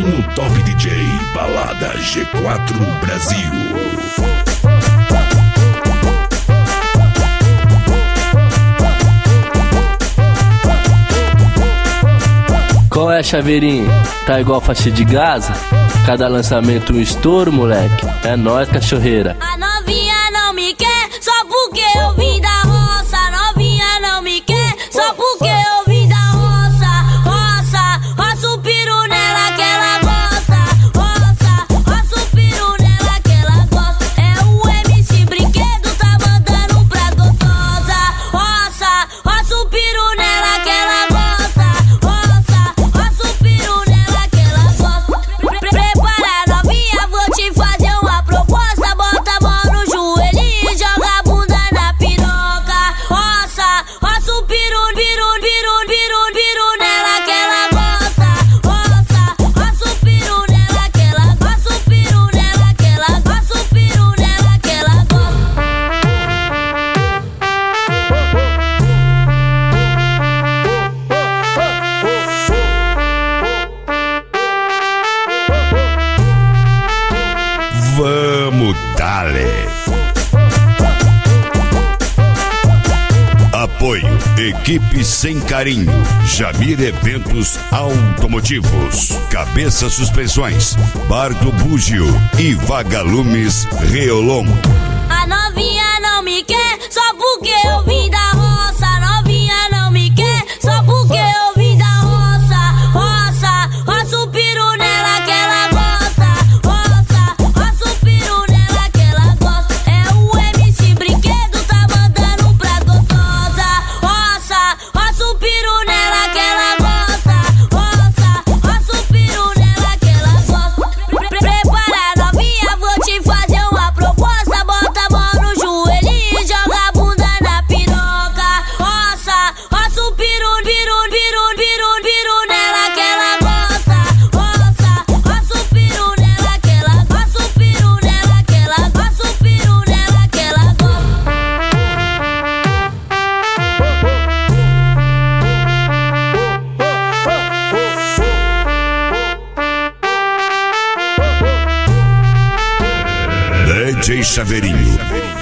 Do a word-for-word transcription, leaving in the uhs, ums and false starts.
Tem o Top D J Balada G quatro Brasil. Qual é, Chaveirinho? Tá igual faixa de Gaza? Cada lançamento um estouro, moleque. É nóis, cachorreira. A novinha não me quer só porque eu vim da roça. A novinha não me quer só porque eu vim da roça. Roça, roça o piru nela que ela gosta. Roça, roça o piru nela que ela gosta. É o M C Brinquedo, tá mandando pra gostosa. Roça, roça o piru nela que ela gosta. Roça, roça o piru nela que ela gosta. Pre Prepara, novinha, vou te fazer uma proposta. Bota a mão no joelho e joga a bunda na piroca. Roça, roça o piru, piru, piru, piru, piru nela que ela gosta. Roça, roça o piru nela que ela gosta. O piru nela que ela gosta. O piru nela que ela gosta. Vamos dale. Apoio Equipe Sem Carinho, Jamir Eventos Automotivos, Cabeça Suspensões, Bar do Búgio e Vagalumes Reolon. A novinha não me quer só porque eu vim da roça. A novinha não me quer só porque eu vim da roça. Roça, roça o piru nela que ela gosta. Roça, roça o piru nela que ela gosta. É o M C Brinquedo, tá mandando pra gostosa. Roça, roça o piru nela que ela gosta. Roça, roça o piru nela que ela gosta. Pre pre Prepara, novinha, vou te fazer uma proposta. Bota a mão no joelho e joga a bunda na piroca. Roça, roça o piru, piru, piru, piru, piru nela que ela gosta. Roça, roça o piru nela que ela gosta. O piru nela que ela gosta. O piru nela que ela gosta. D J Chaveirinho,